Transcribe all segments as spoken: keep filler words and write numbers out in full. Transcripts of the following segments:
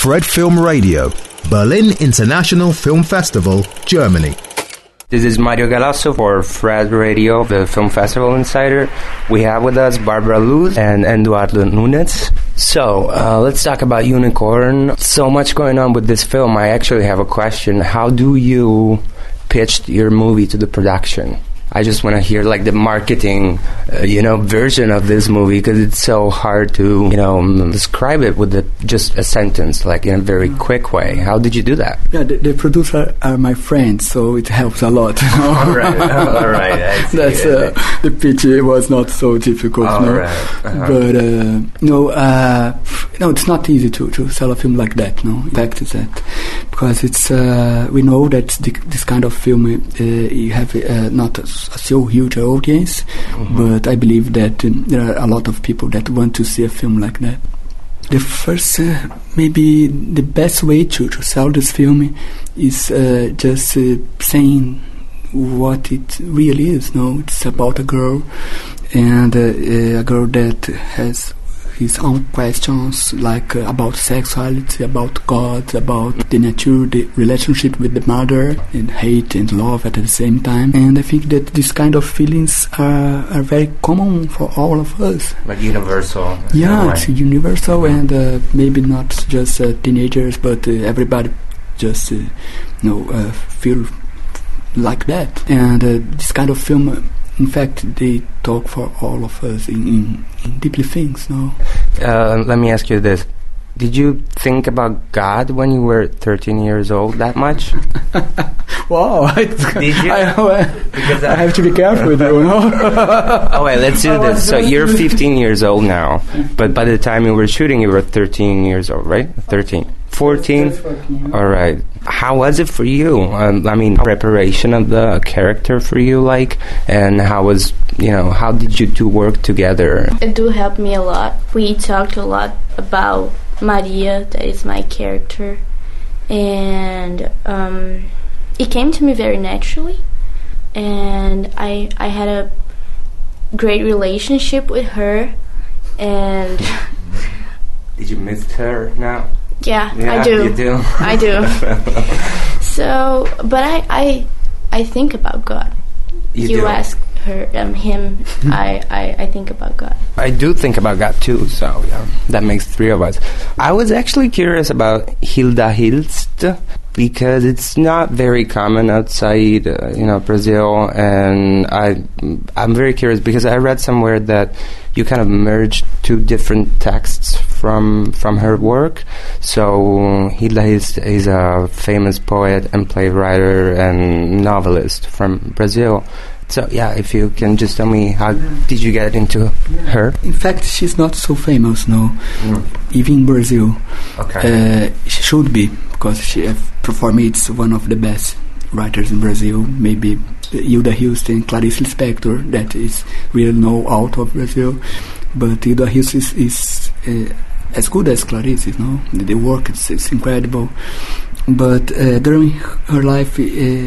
Fred Film Radio, Berlin International Film Festival, Germany. This is Mario Galasso for Fred Radio, the Film Festival Insider. We have with us Barbara Luz and Eduardo Nunes. So, uh, let's talk about Unicorn. So much going on with this film. I actually have a question. How do you pitch your movie to the production? I just want to hear like the marketing, uh, you know, version of this movie, because it's so hard to, you know, um, describe it with the, just a sentence, like in a very quick way. How did you do that? Yeah, the, the producer are my friends, so it helps a lot. all right, all right. I see. That's uh, the pitch was not so difficult. All no? right. Uh-huh. But uh, no, uh, no, it's not easy to, to sell a film like that. No, in fact, it's that because it's uh, we know that the, this kind of film uh, you have uh, not. A, a so huge audience, mm-hmm. but I believe that um, there are a lot of people that want to see a film like that. The first, uh, maybe the best way to, to sell this film is uh, just uh, saying what it really is. No, it's about a girl, and uh, a girl that has his own questions, like uh, about sexuality, about God, about the nature, the relationship with the mother, and hate and love at the same time. And I think that this kind of feelings are, are very common for all of us. Like universal. Yeah, it's universal, and uh, maybe not just uh, teenagers, but uh, everybody just uh, you know uh, feel like that. And uh, this kind of film, uh, in fact, they talk for all of us in, in, in deeply things, no? Uh, let me ask you this. Did you think about God when you were thirteen years old that much? Wow. I, Did you? I, I, I have to be careful with you, no? Oh, wait, let's do this. So you're fifteen years old now, but by the time you were shooting, you were thirteen years old, right? thirteen. fourteen? All right. How was it for you? Um, I mean, preparation of the character for you, like, and how was, you know, how did you two work together? It do help me a lot. We talked a lot about Maria, that is my character, and um, it came to me very naturally, and I I had a great relationship with her, and Did you miss her now? Yeah, yeah I do. You do? I do. So, but I, I, I think about God. You, you do? ask her, um, him. I, I, I think about God. I do think about God too. So yeah, that makes three of us. I was actually curious about Hilda Hilst, because it's not very common outside, uh, you know, Brazil, and I, I'm very curious because I read somewhere that you kind of merged two different texts from from her work. So Hilda is, is a famous poet and playwright and novelist from Brazil. So yeah, if you can just tell me, how did you get into her? In fact, she's not so famous, no. Mm. Even in Brazil. Okay. Uh, she should be, because she, uh, for me, it's one of the best writers in Brazil. Maybe Hilda Hilst and Clarice Lispector, that is really known out of Brazil. But Hilda Hilst is, is uh, as good as Clarice, you know. The work is, is incredible. But uh, during her life, uh,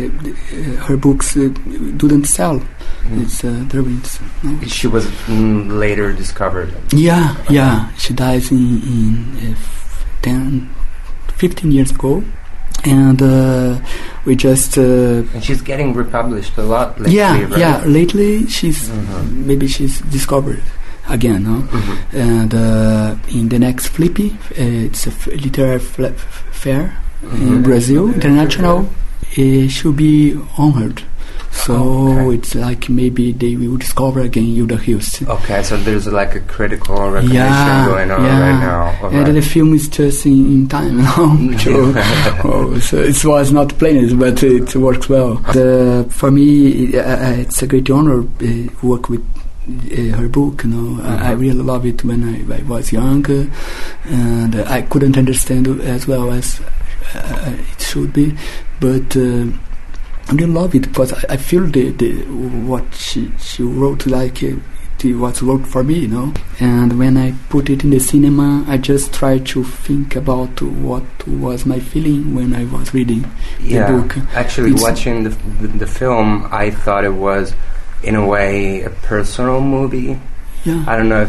uh, her books uh, didn't sell. Mm. It's uh, during, no. She was mm, later discovered. Yeah, yeah. She dies in, in uh, ten, fifteen years ago. And uh, we just... Uh, and she's getting republished a lot lately, yeah, right? Yeah, lately she's... Mm-hmm. Maybe she's discovered again, no? Mm-hmm. And uh, in the next Flippy, uh, it's a f- literary fl- fair mm-hmm. in Brazil, international, it should be honored. So okay. It's like maybe they will discover again Hilda Hilst. Okay, so there's like a critical recognition yeah, going on yeah. right now. All and right. the film is just in, in time now. so, oh, so it was not planned, but it works well. The, for me, uh, it's a great honor to uh, work with Uh, her book, you know. Mm-hmm. I, I really love it when I, I was younger, and uh, I couldn't understand it as well as uh, it should be, but uh, I really love it because I, I feel the, the what she she wrote like uh, it was wrote for me, you know. And when I put it in the cinema, I just try to think about what was my feeling when I was reading yeah, the book. Actually, it's watching the, the the film, I thought it was, in a way, a personal movie. Yeah. I don't know if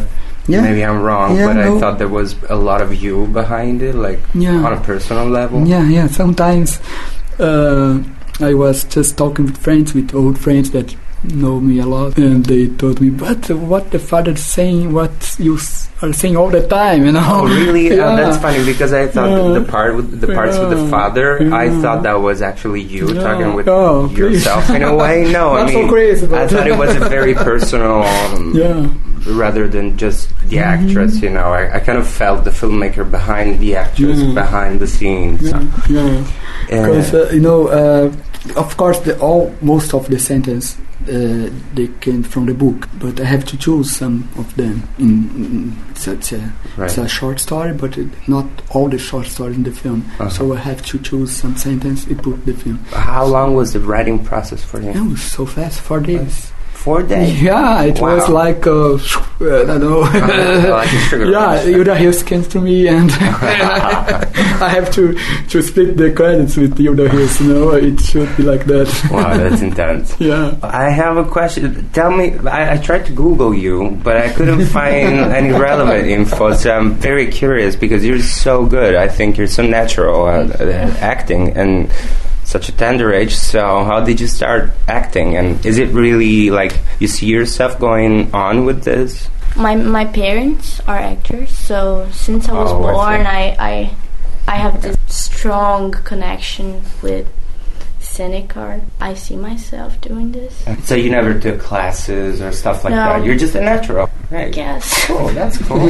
Yeah. Maybe I'm wrong, Yeah, but no. I thought there was a lot of you behind it, like Yeah. on a personal level. Yeah, yeah. Sometimes uh, I was just talking with friends, with old friends that know me a lot, and they told me, "But what the father's saying, what you s- are saying all the time, you know?" Oh, really? Yeah. Oh, that's funny because I thought Yeah. the, the part with the parts with the Yeah. father, I Yeah. thought that was actually you Yeah. talking with Oh, please. yourself in a way. No, I Not so mean, crazy, I but- thought it was a very personal, um, Yeah. rather than just the actress. You know, I, I kind of felt the filmmaker behind the actress, Yeah. behind the scenes. Yeah, yeah. And- Because uh, you know, uh, of course, the all most of the sentence uh, they came from the book, but I have to choose some of them. In, in it's, a, it's, a, Right. it's a short story, but it, not all the short stories in the film. Uh-huh. So I have to choose some sentence and put the film. How long was the writing process for you? It was so fast, four days. Four days. Yeah, it Wow. was like uh, I don't know. Uh, like a sugar Yeah, rush. Hilda Hills came to me, and I have to to split the credits with Hilda Hills. You know, it should be like that. Wow, that's intense. Yeah. I have a question. Tell me, I, I tried to Google you, but I couldn't find any relevant info, so I'm very curious because you're so good. I think you're so natural at, at acting and such a tender age. So how did you start acting? And is it really like you see yourself going on with this? My my parents are actors, so since I was Oh, I born, see. I, I I have this strong connection with scenic art. I see myself doing this. So you never took classes or stuff like No. that? You're just a natural. Right. Yes. Oh, that's cool.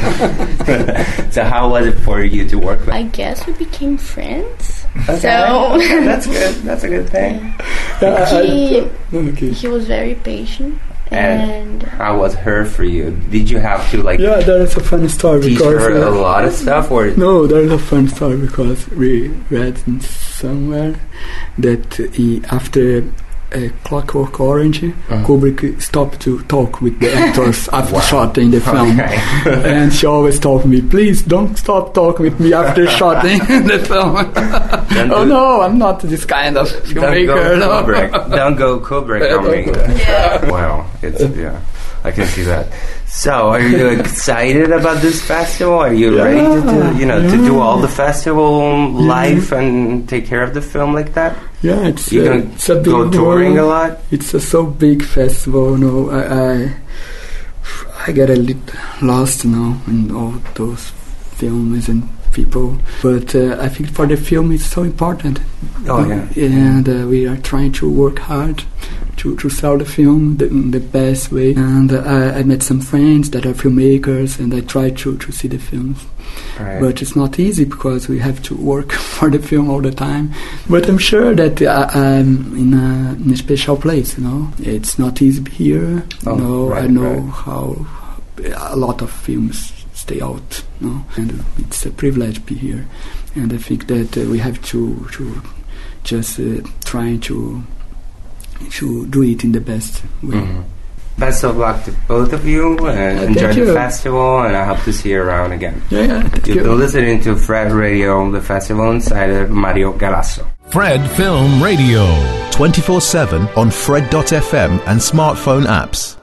So how was it for you to work with? I guess we became friends. Okay. So That's good. That's a good thing. Yeah, I- he okay. he was very patient, And and how was her for you? Did you have to like Yeah, there is a funny story teach because her a uh, lot of stuff, or no, there is a fun story because we read in somewhere that he, after uh, Clockwork Orange, Uh-huh. Kubrick stopped to talk with the actors after Wow. shooting the film, Okay. and she always told me, "Please don't stop talking with me after shooting the film." Don't Oh do- no, I'm not this kind of don't filmmaker. go no. Kubrick. Don't go Kubrick on me. Yeah. Wow, it's yeah, I can see that. So, are you excited about this festival? Are you Yeah, ready to do, you know, to do yeah. all the festival life and take care of the film like that? Yeah, it's, You uh, gonna it's a big go touring a lot? It's a so big festival, you know. I, I I get a little lost, you know, in all those films and people. But uh, I think for the film, it's so important. Oh, yeah. And uh, we are trying to work hard to, to sell the film the, the best way. And uh, I, I met some friends that are filmmakers, and I try to, to see the films. Right. But it's not easy because we have to work for the film all the time. But I'm sure that I, I'm in a, in a special place, you know. It's not easy here. Oh, you know, right, I know right. how a lot of films stay out, you know, and it's a privilege to be here. And I think that uh, we have to to just uh, try to to do it in the best way. Mhm. Best of luck to both of you, and Uh, enjoy thank the you. festival, and I hope to see you around again. Yeah, yeah, thank You've you. been listening to Fred Radio, the festival insider, Mario Galasso. Fred Film Radio. twenty-four seven on Fred dot f m and smartphone apps.